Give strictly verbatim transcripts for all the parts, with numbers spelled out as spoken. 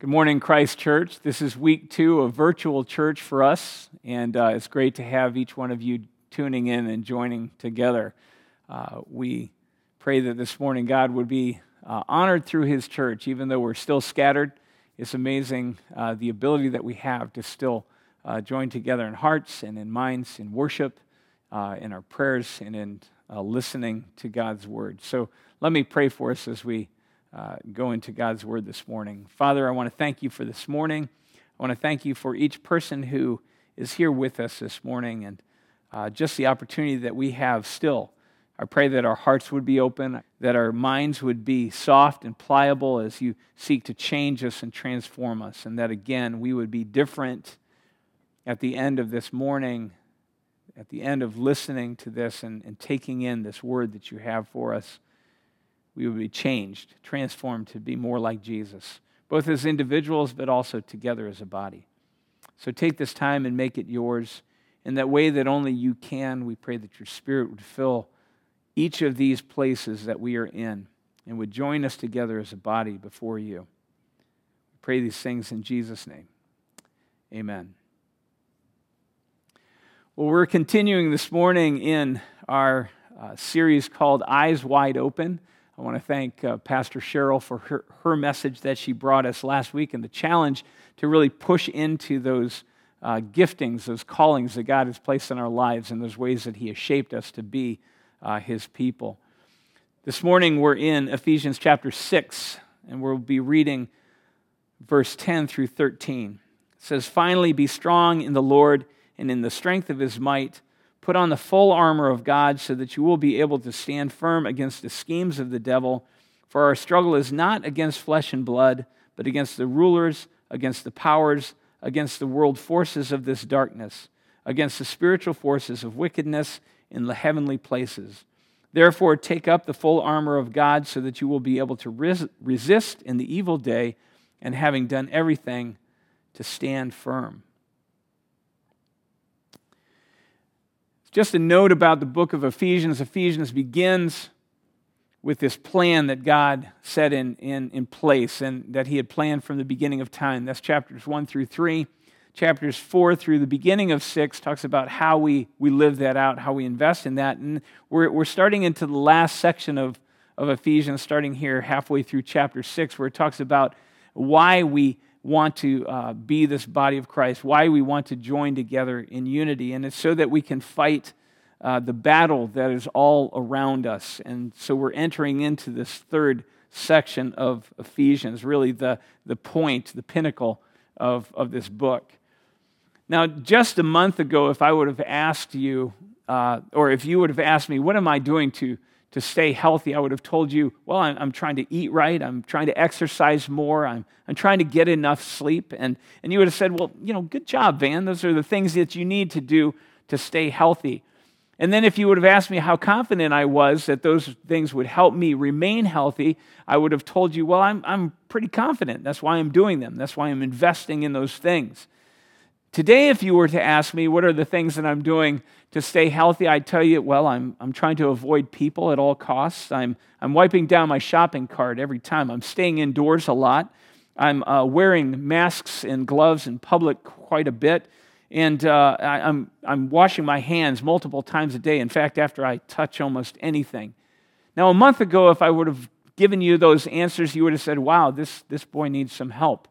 Good morning, Christ Church. This is week two of virtual church for us, and uh, it's great to have each one of you tuning in and joining together. Uh, we pray that this morning God would be uh, honored through His church, even though we're still scattered. It's amazing uh, the ability that we have to still uh, join together in hearts and in minds, in worship, uh, in our prayers, and in uh, listening to God's Word. So let me pray for us as we Uh, go into God's Word this morning. Father, I want to thank you for this morning. I want to thank you for each person who is here with us this morning and uh, just the opportunity that we have still. I pray that our hearts would be open, that our minds would be soft and pliable as you seek to change us and transform us, and that again, we would be different at the end of this morning, at the end of listening to this and, and taking in this Word that you have for us. We would be changed, transformed to be more like Jesus, both as individuals but also together as a body. So take this time and make it yours in that way that only you can. We pray that your Spirit would fill each of these places that we are in and would join us together as a body before you. We pray these things in Jesus' name. Amen. Well, we're continuing this morning in our uh, series called Eyes Wide Open. I want to thank uh, Pastor Cheryl for her, her message that she brought us last week and the challenge to really push into those uh, giftings, those callings that God has placed in our lives and those ways that He has shaped us to be uh, His people. This morning we're in Ephesians chapter six, and we'll be reading verse ten through thirteen. It says, "Finally be strong in the Lord and in the strength of His might. Put on the full armor of God so that you will be able to stand firm against the schemes of the devil. For our struggle is not against flesh and blood, but against the rulers, against the powers, against the world forces of this darkness, against the spiritual forces of wickedness in the heavenly places. Therefore, take up the full armor of God so that you will be able to res- resist in the evil day, and having done everything, to stand firm." Just a note about the book of Ephesians. Ephesians begins with this plan that God set in, in, in place and that He had planned from the beginning of time. That's chapters one through three. Chapters four through the beginning of six talks about how we, we live that out, how we invest in that. And we're, we're starting into the last section of, of Ephesians, starting here halfway through chapter six, where it talks about why we want to uh, be this body of Christ, why we want to join together in unity, and it's so that we can fight uh, the battle that is all around us. And so we're entering into this third section of Ephesians, really the, the point, the pinnacle of, of this book. Now, just a month ago, if I would have asked you, uh, or if you would have asked me, what am I doing to to stay healthy, I would have told you, well, I'm, I'm trying to eat right, I'm trying to exercise more, I'm, I'm trying to get enough sleep. And, and you would have said, well, you know, good job, Van. Those are the things that you need to do to stay healthy. And then if you would have asked me how confident I was that those things would help me remain healthy, I would have told you, well, I'm, I'm pretty confident. That's why I'm doing them. That's why I'm investing in those things. Today, if you were to ask me what are the things that I'm doing to stay healthy, I'd tell you, well, I'm I'm trying to avoid people at all costs. I'm I'm wiping down my shopping cart every time. I'm staying indoors a lot. I'm uh, wearing masks and gloves in public quite a bit, and uh, I, I'm I'm washing my hands multiple times a day. In fact, after I touch almost anything. Now, a month ago, if I would have given you those answers, you would have said, "Wow, this this boy needs some help."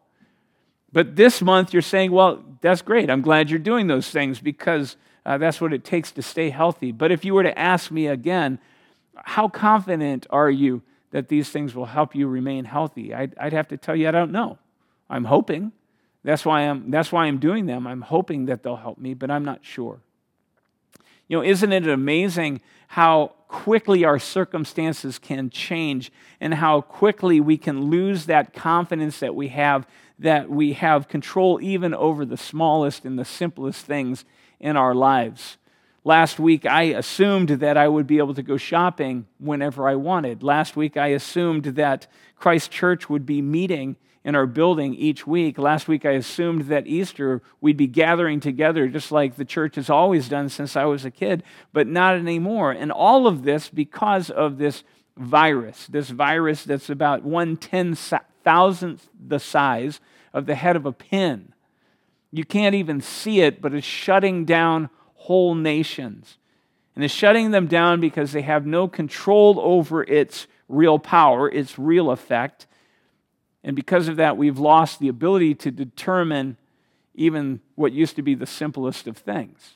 But this month, you're saying, well, that's great. I'm glad you're doing those things because uh, that's what it takes to stay healthy. But if you were to ask me again, how confident are you that these things will help you remain healthy? I'd, I'd have to tell you, I don't know. I'm hoping. That's why I'm, that's why I'm doing them. I'm hoping that they'll help me, but I'm not sure. You know, isn't it amazing how quickly our circumstances can change and how quickly we can lose that confidence that we have, that we have control even over the smallest and the simplest things in our lives. Last week, I assumed that I would be able to go shopping whenever I wanted. Last week, I assumed that Christ Church would be meeting in our building each week. Last week, I assumed that Easter we'd be gathering together just like the church has always done since I was a kid, but not anymore. And all of this because of this virus, this virus that's about one ten thousandth the size of the head of a pin. You can't even see it, but it's shutting down whole nations. And it's shutting them down because they have no control over its real power, its real effect. And because of that, we've lost the ability to determine even what used to be the simplest of things.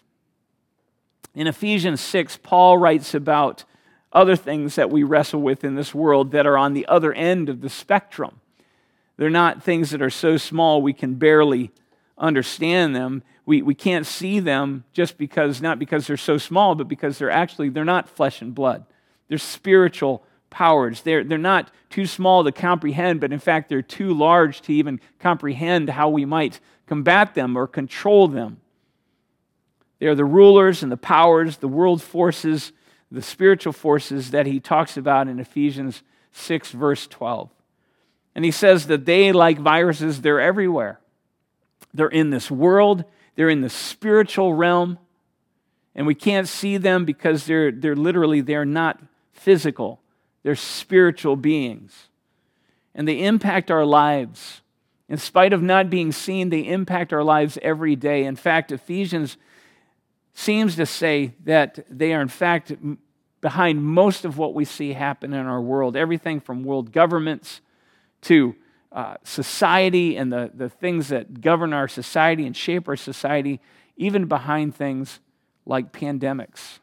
In Ephesians six, Paul writes about other things that we wrestle with in this world that are on the other end of the spectrum. They're not things that are so small we can barely understand them. We, we can't see them just because, not because they're so small, but because they're actually, they're not flesh and blood. They're spiritual powers. They're, they're not too small to comprehend, but in fact, they're too large to even comprehend how we might combat them or control them. They are the rulers and the powers, the world forces, the spiritual forces that he talks about in Ephesians six, verse twelve. And he says that they, like viruses, they're everywhere. They're in this world, they're in the spiritual realm, and we can't see them because they're, they're literally, they're not physical. They're spiritual beings. And they impact our lives. In spite of not being seen, they impact our lives every day. In fact, Ephesians seems to say that they are in fact behind most of what we see happen in our world. Everything from world governments to uh, society and the, the things that govern our society and shape our society, even behind things like pandemics.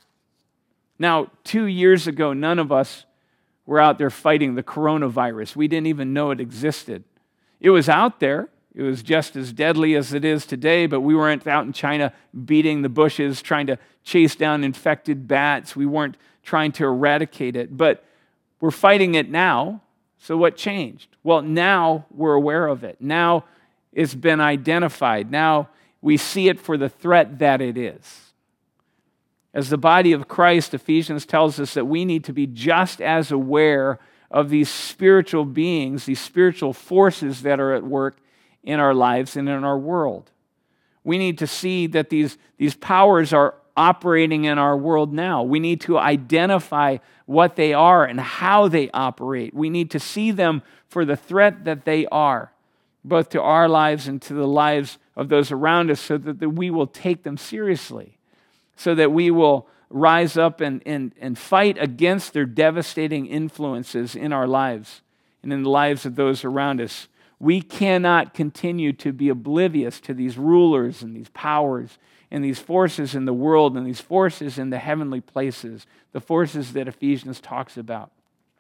Now, two years ago, none of us were out there fighting the coronavirus. We didn't even know it existed. It was out there. It was just as deadly as it is today, but we weren't out in China beating the bushes, trying to chase down infected bats. We weren't trying to eradicate it, but we're fighting it now. So what changed? Well, now we're aware of it. Now it's been identified. Now we see it for the threat that it is. As the body of Christ, Ephesians tells us that we need to be just as aware of these spiritual beings, these spiritual forces that are at work in our lives and in our world. We need to see that these, these powers are operating in our world now. We need to identify what they are and how they operate. We need to see them for the threat that they are, both to our lives and to the lives of those around us, so that we will take them seriously, so that we will rise up and, and, and fight against their devastating influences in our lives and in the lives of those around us. We cannot continue to be oblivious to these rulers and these powers and these forces in the world and these forces in the heavenly places, the forces that Ephesians talks about.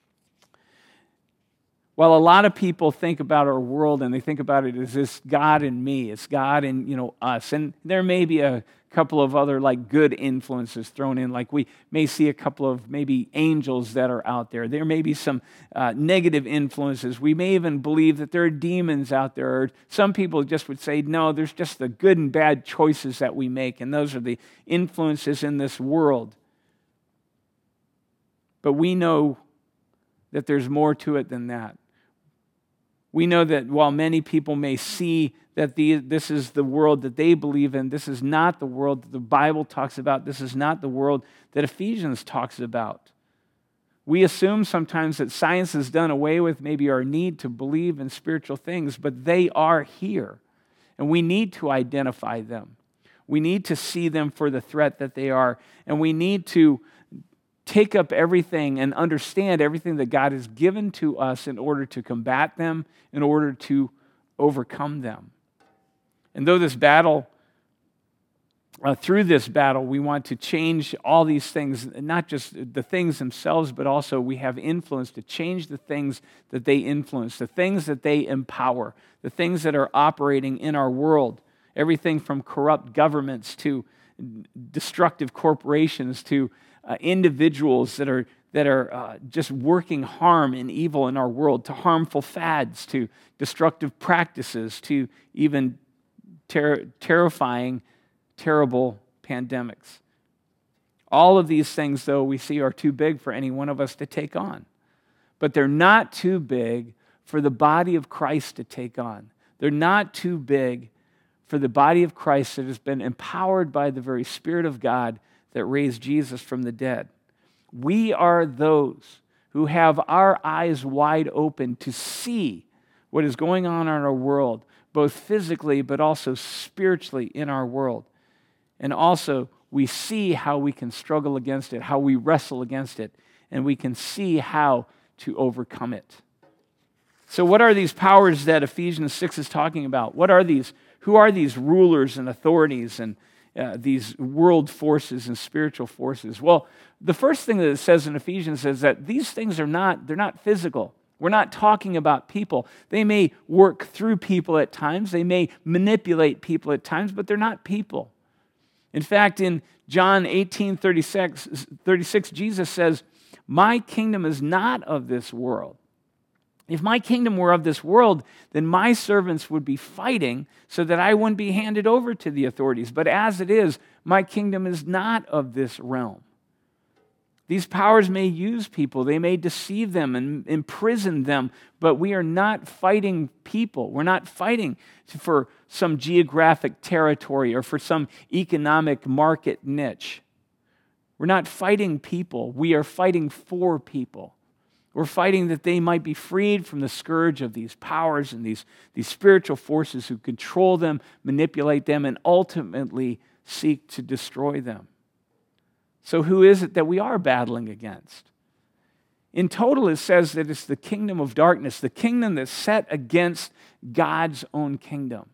While a lot of people think about our world and they think about it as this God and me, it's God and, you know, us. And there may be a couple of other like good influences thrown in, like we may see a couple of maybe angels that are out there. There may be some uh, negative influences. We may even believe that there are demons out there. Or some people just would say, no, there's just the good and bad choices that we make, and those are the influences in this world. But we know that there's more to it than that. We know that while many people may see that the, this is the world that they believe in, this is not the world that the Bible talks about. This is not the world that Ephesians talks about. We assume sometimes that science has done away with maybe our need to believe in spiritual things, but they are here, and we need to identify them. We need to see them for the threat that they are, and we need to take up everything and understand everything that God has given to us in order to combat them, in order to overcome them. And though this battle, uh, through this battle, we want to change all these things, not just the things themselves, but also we have influence to change the things that they influence, the things that they empower, the things that are operating in our world. Everything from corrupt governments to destructive corporations to Uh, individuals that are that are uh, just working harm and evil in our world, to harmful fads, to destructive practices, to even ter- terrifying, terrible pandemics. All of these things, though, we see are too big for any one of us to take on. But they're not too big for the body of Christ to take on. They're not too big for the body of Christ that has been empowered by the very Spirit of God that raised Jesus from the dead. We are those who have our eyes wide open to see what is going on in our world, both physically but also spiritually in our world. And also, we see how we can struggle against it, how we wrestle against it, and we can see how to overcome it. So what are these powers that Ephesians six is talking about? What are these? Who are these rulers and authorities and uh, these world forces and spiritual forces? Well, the first thing that it says in Ephesians is that these things are not, they're not physical. We're not talking about people. They may work through people at times. They may manipulate people at times, but they're not people. In fact, in John eighteen thirty-six, thirty-six, Jesus says, "My kingdom is not of this world. If my kingdom were of this world, then my servants would be fighting so that I wouldn't be handed over to the authorities. But as it is, my kingdom is not of this realm." These powers may use people, they may deceive them and imprison them, but we are not fighting people. We're not fighting for some geographic territory or for some economic market niche. We're not fighting people. We are fighting for people. We're fighting that they might be freed from the scourge of these powers and these, these spiritual forces who control them, manipulate them, and ultimately seek to destroy them. So who is it that we are battling against? In total, it says that it's the kingdom of darkness, the kingdom that's set against God's own kingdom.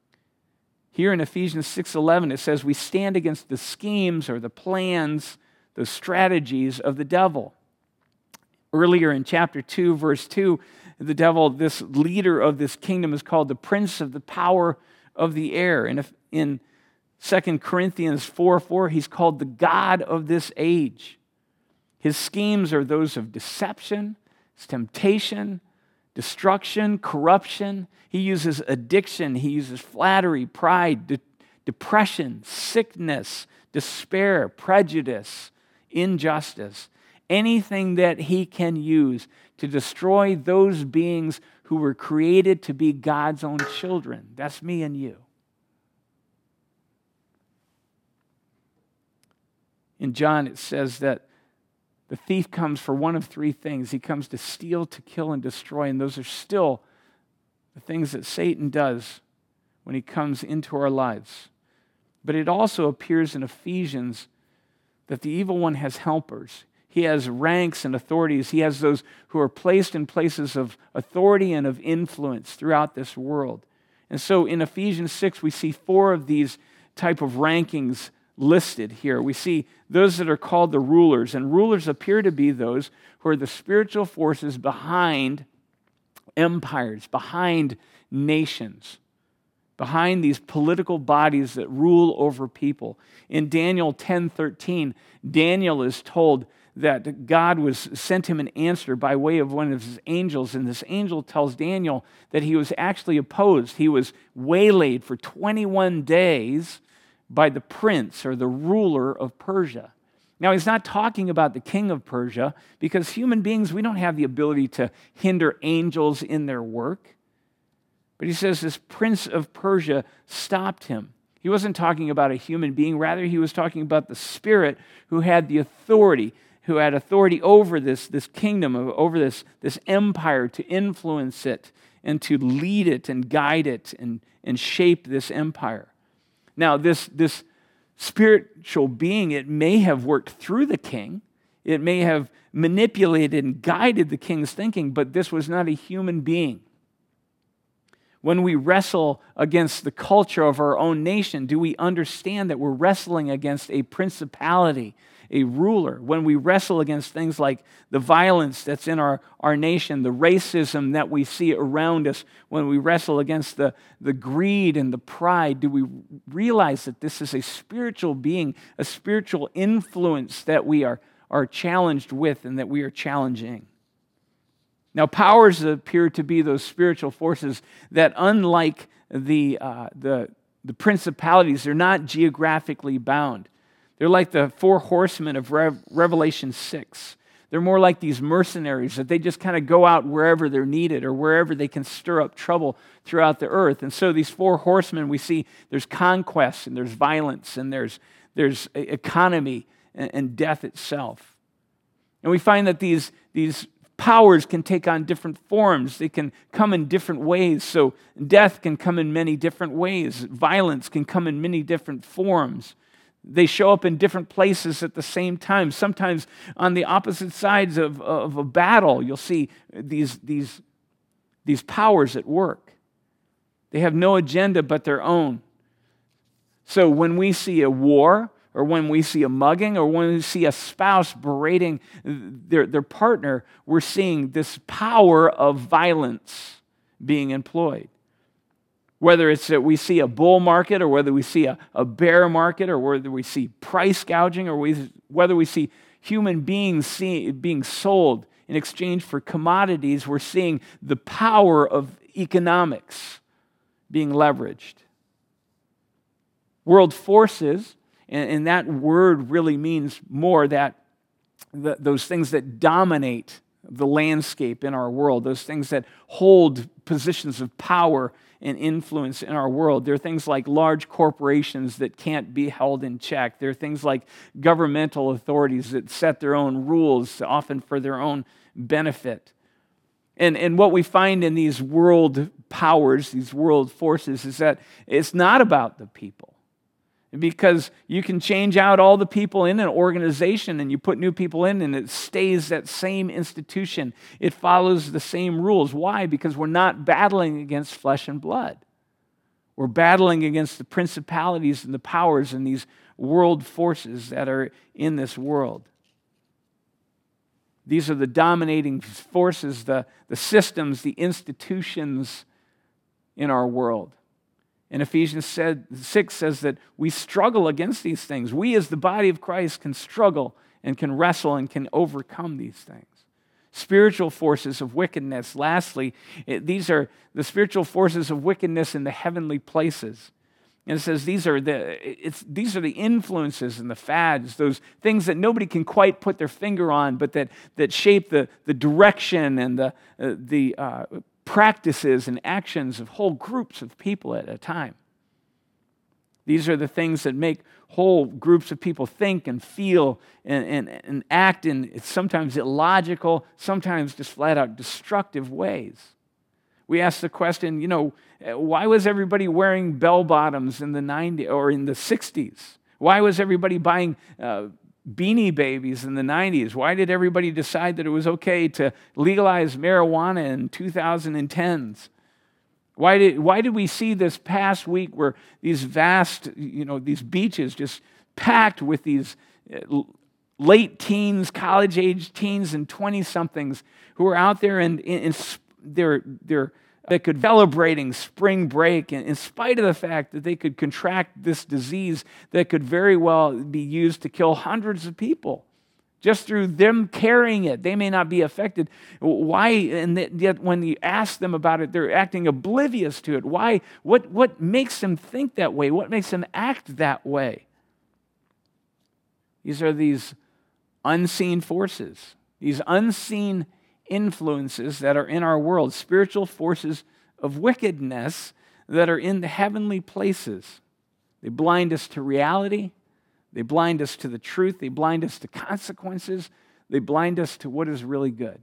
Here in Ephesians six eleven, it says we stand against the schemes or the plans, the strategies of the devil. Earlier in chapter two, verse two, the devil, this leader of this kingdom, is called the prince of the power of the air. And if in Second Corinthians four four, he's called the god of this age. His schemes are those of deception, temptation, destruction, corruption. He uses addiction. He uses flattery, pride, de- depression, sickness, despair, prejudice, injustice. Anything that he can use to destroy those beings who were created to be God's own children. That's me and you. In John, it says that the thief comes for one of three things. He comes to steal, to kill, and destroy, and those are still the things that Satan does when he comes into our lives. But it also appears in Ephesians that the evil one has helpers. He has ranks and authorities. He has those who are placed in places of authority and of influence throughout this world. And so in Ephesians six, we see four of these type of rankings listed here. We see those that are called the rulers, and rulers appear to be those who are the spiritual forces behind empires, behind nations, behind these political bodies that rule over people. In Daniel ten thirteen, Daniel is told that God was sent him an answer by way of one of his angels, and this angel tells Daniel that he was actually opposed. He was waylaid for twenty-one days by the prince or the ruler of Persia. Now, he's not talking about the king of Persia, because human beings, we don't have the ability to hinder angels in their work. But he says this prince of Persia stopped him. He wasn't talking about a human being. Rather, he was talking about the spirit who had the authority, who had authority over this, this kingdom, over this, this empire, to influence it and to lead it and guide it and, and shape this empire. Now, this, this spiritual being, it may have worked through the king. It may have manipulated and guided the king's thinking, but this was not a human being. When we wrestle against the culture of our own nation, do we understand that we're wrestling against a principality, a ruler? When we wrestle against things like the violence that's in our, our nation, the racism that we see around us, when we wrestle against the, the greed and the pride, do we realize that this is a spiritual being, a spiritual influence that we are, are challenged with and that we are challenging? Now, powers appear to be those spiritual forces that, unlike the, uh, the, the principalities, they're not geographically bound. They're like the four horsemen of Re- Revelation six. They're more like these mercenaries that they just kind of go out wherever they're needed or wherever they can stir up trouble throughout the earth. And so these four horsemen, we see there's conquest and there's violence and there's, there's economy and, and death itself. And we find that these, these powers can take on different forms. They can come in different ways. So death can come in many different ways. Violence can come in many different forms. They show up in different places at the same time. Sometimes on the opposite sides of, of a battle, you'll see these, these, these powers at work. They have no agenda but their own. So when we see a war, or when we see a mugging, or when we see a spouse berating their, their partner, we're seeing this power of violence being employed. Whether it's that we see a bull market, or whether we see a, a bear market, or whether we see price gouging, or we, whether we see human beings see, being sold in exchange for commodities, we're seeing the power of economics being leveraged. World forces, and, and that word really means more that the, those things that dominate the landscape in our world, those things that hold positions of power and influence in our world. There are things like large corporations that can't be held in check. There are things like governmental authorities that set their own rules, often for their own benefit. And, and what we find in these world powers, these world forces, is that it's not about the people. Because you can change out all the people in an organization and you put new people in and it stays that same institution. It follows the same rules. Why? Because we're not battling against flesh and blood. We're battling against the principalities and the powers and these world forces that are in this world. These are the dominating forces, the, the systems, the institutions in our world. And Ephesians six says that we struggle against these things. We as the body of Christ can struggle and can wrestle and can overcome these things. Spiritual forces of wickedness. Lastly, it, these are the spiritual forces of wickedness in the heavenly places. And it says these are the it's these are the influences and the fads, those things that nobody can quite put their finger on, but that that shape the, the direction and the uh, the uh, practices and actions of whole groups of people at a time. These are the things that make whole groups of people think and feel and, and, and act in sometimes illogical, sometimes just flat out destructive ways. We ask the question, you know, why was everybody wearing bell bottoms in the nineties or in the sixties? Why was everybody buying uh, Beanie Babies in the nineties? Why did everybody decide that it was okay to legalize marijuana in two thousand tens? Why did, why did we see this past week where these vast, you know, these beaches just packed with these late teens, college-age teens and twenty-somethings who are out there and, and they're, they're that could celebrating spring break, and in spite of the fact that they could contract this disease that could very well be used to kill hundreds of people. Just through them carrying it, they may not be affected. Why? And yet when you ask them about it, they're acting oblivious to it. Why? What, what makes them think that way? What makes them act that way? These are these unseen forces, these unseen influences that are in our world, spiritual forces of wickedness that are in the heavenly places. They blind us to reality. They blind us to the truth. They blind us to consequences. They blind us to what is really good.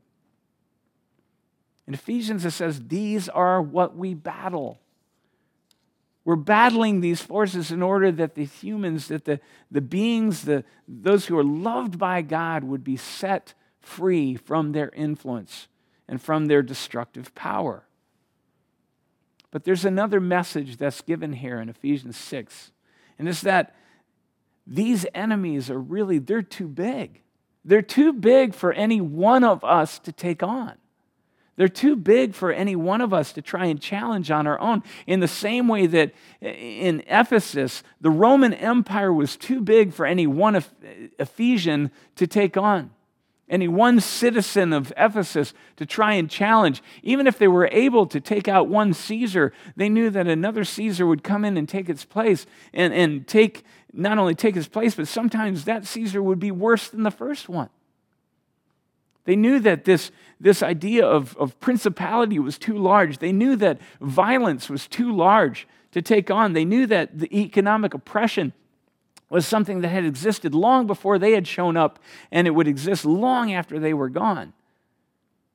In Ephesians, it says, these are what we battle. We're battling these forces in order that the humans, that the, the beings, the, those who are loved by God would be set free from their influence and from their destructive power. But there's another message that's given here in Ephesians six, and it's that these enemies are really, they're too big. They're too big for any one of us to take on. They're too big for any one of us to try and challenge on our own. In the same way that in Ephesus, the Roman Empire was too big for any one Ephesian to take on. Any one citizen of Ephesus to try and challenge. Even if they were able to take out one Caesar, they knew that another Caesar would come in and take its place and, and take, not only take its place, but sometimes that Caesar would be worse than the first one. They knew that this, this idea of, of principality was too large. They knew that violence was too large to take on. They knew that the economic oppression was something that had existed long before they had shown up, and it would exist long after they were gone.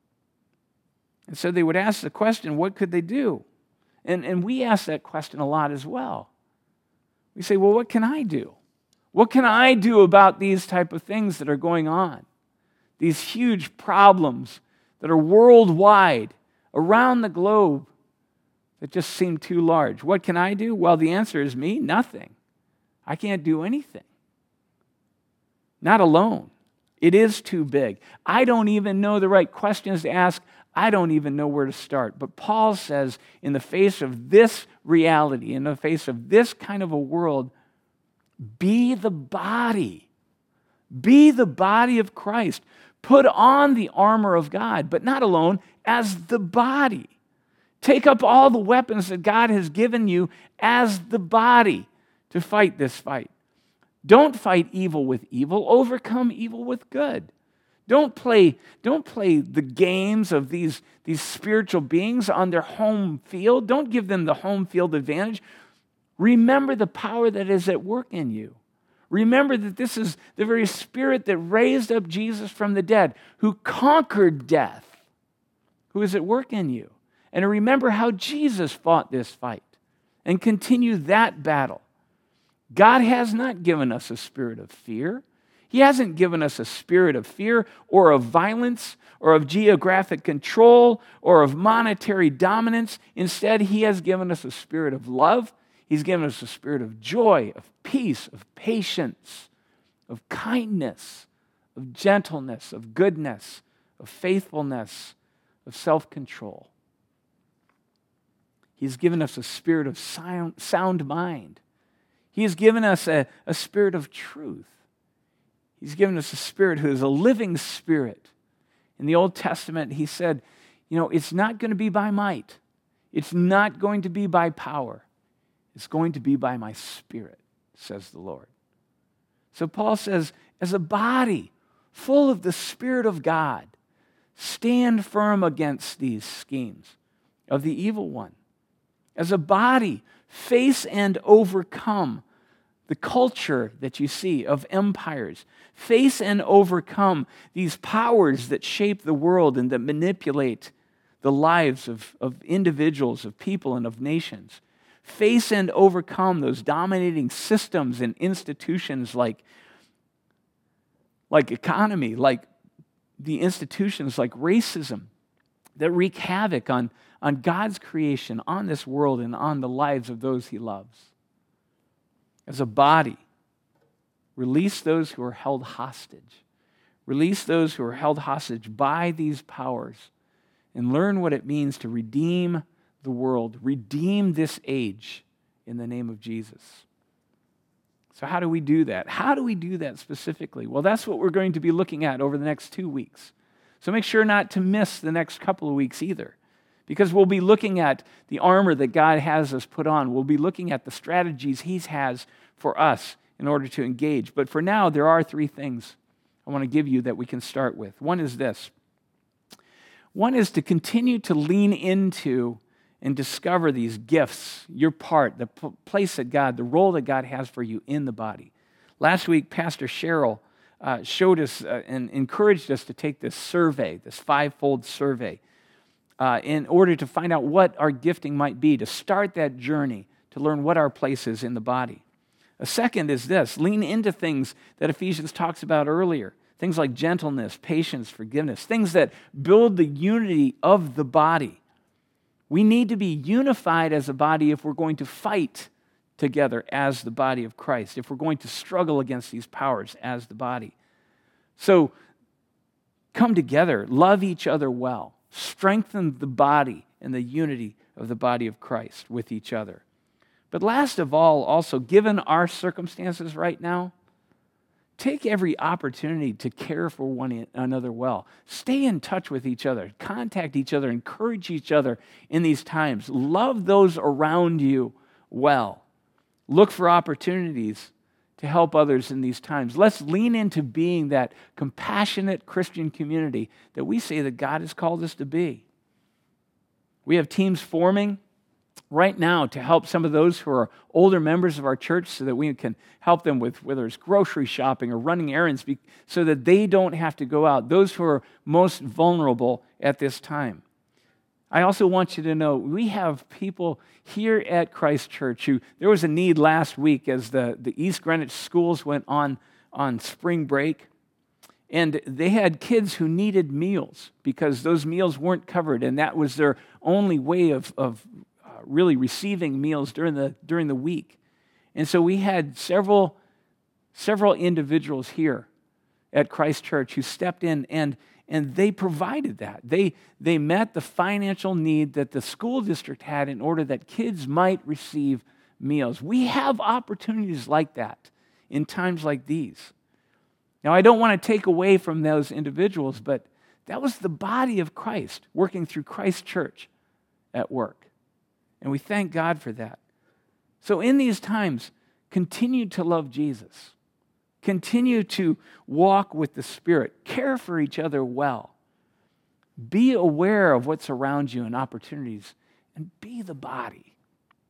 And so they would ask the question, what could they do? And, and we ask that question a lot as well. We say, well, what can I do? What can I do about these type of things that are going on? These huge problems that are worldwide, around the globe, that just seem too large. What can I do? Well, the answer is me, nothing. I can't do anything. Not alone. It is too big. I don't even know the right questions to ask. I don't even know where to start. But Paul says, in the face of this reality, in the face of this kind of a world, be the body. Be the body of Christ. Put on the armor of God, but not alone, as the body. Take up all the weapons that God has given you as the body to fight this fight. Don't fight evil with evil. Overcome evil with good. Don't play, don't play the games of these, these spiritual beings on their home field. Don't give them the home field advantage. Remember the power that is at work in you. Remember that this is the very Spirit that raised up Jesus from the dead, who conquered death, who is at work in you. And remember how Jesus fought this fight and continue that battle. God has not given us a spirit of fear. He hasn't given us a spirit of fear or of violence or of geographic control or of monetary dominance. Instead, He has given us a spirit of love. He's given us a spirit of joy, of peace, of patience, of kindness, of gentleness, of goodness, of faithfulness, of self-control. He's given us a spirit of sound, sound mind. He has given us a, a spirit of truth. He's given us a spirit who is a living spirit. In the Old Testament, He said, you know, it's not going to be by might. It's not going to be by power. It's going to be by my Spirit, says the Lord. So Paul says, as a body full of the Spirit of God, stand firm against these schemes of the evil one. As a body, face and overcome the culture that you see of empires. Face and overcome these powers that shape the world and that manipulate the lives of, of individuals, of people, and of nations. Face and overcome those dominating systems and institutions like, like economy, like the institutions like racism that wreak havoc on, on God's creation, on this world, and on the lives of those He loves. As a body, release those who are held hostage. Release those who are held hostage by these powers and learn what it means to redeem the world, redeem this age in the name of Jesus. So how do we do that? How do we do that specifically? Well, that's what we're going to be looking at over the next two weeks. So make sure not to miss the next couple of weeks either, because we'll be looking at the armor that God has us put on. We'll be looking at the strategies He has for us in order to engage. But for now, there are three things I want to give you that we can start with. One is this. One is to continue to lean into and discover these gifts, your part, the p- place that God, the role that God has for you in the body. Last week, Pastor Cheryl uh, showed us uh, and encouraged us to take this survey, this five-fold survey, uh, in order to find out what our gifting might be, to start that journey, to learn what our place is in the body. A second is this, lean into things that Ephesians talks about earlier, things like gentleness, patience, forgiveness, things that build the unity of the body. We need to be unified as a body if we're going to fight together as the body of Christ, if we're going to struggle against these powers as the body. So come together, love each other well, strengthen the body and the unity of the body of Christ with each other. But last of all, also, given our circumstances right now, take every opportunity to care for one another well. Stay in touch with each other. Contact each other. Encourage each other in these times. Love those around you well. Look for opportunities to help others in these times. Let's lean into being that compassionate Christian community that we say that God has called us to be. We have teams forming right now to help some of those who are older members of our church so that we can help them with whether it's grocery shopping or running errands so that they don't have to go out, those who are most vulnerable at this time. I also want you to know we have people here at Christ Church who, there was a need last week as the, the East Greenwich schools went on, on spring break, and they had kids who needed meals because those meals weren't covered, and that was their only way of, of uh, really receiving meals during the, during the week. And so we had several, several individuals here at Christ Church who stepped in and And they provided that. They, they met the financial need that the school district had in order that kids might receive meals. We have opportunities like that in times like these. Now, I don't want to take away from those individuals, but that was the body of Christ working through Christ Church at work. And we thank God for that. So in these times, continue to love Jesus. Continue to walk with the Spirit. Care for each other well. Be aware of what's around you and opportunities, and be the body.